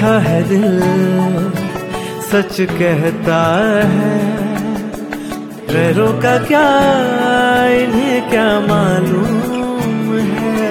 रहा है दिल सच कहता है, गैरों का क्या इन्हें क्या मालूम है।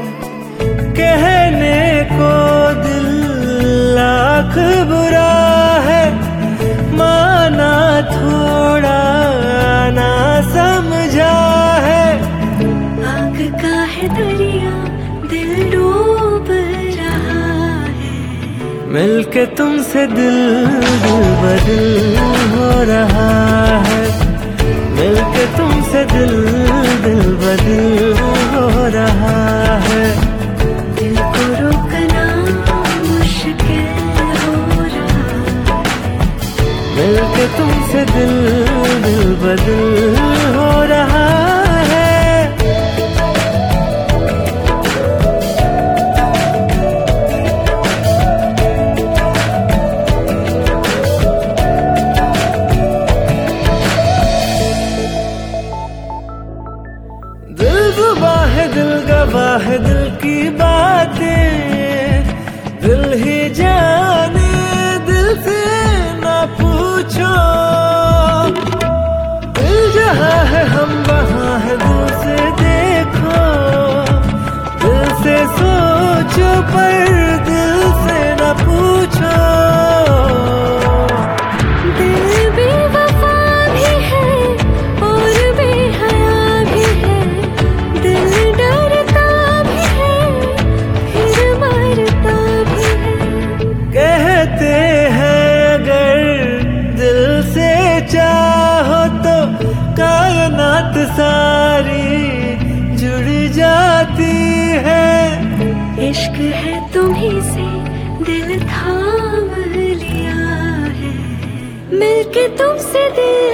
कहने को दिल लाख बुरा है, माना थोड़ा ना समझा है। आग का है दरिया दिल डूब रहा है, मिलके तुमसे दिल बदिल हो रहा है। मिलके तुमसे दिल बदिल हो रहा है। दिल को रोकना मुश्किल हो रहा है, मिलके तुमसे दिल बदिल हो रहा है। दिल जुबां है दिल गवाह है, दिल की बातें दिल ही जाने, दिल से ना पूछो। दिल जहाँ है हम वहाँ है, दिल से देखो, दिल से सोचो पर दिल से ना पूछो। दिल बेवफा भी है और बेहया भी है, दिल डरता भी है फिर मरता भी है। कहते हैं अगर दिल से चाहो तो कायनात सारी जुड़ जाती है। इश्क है तुम्हीं से दिल थाम लिया है, मिलके तुमसे दिल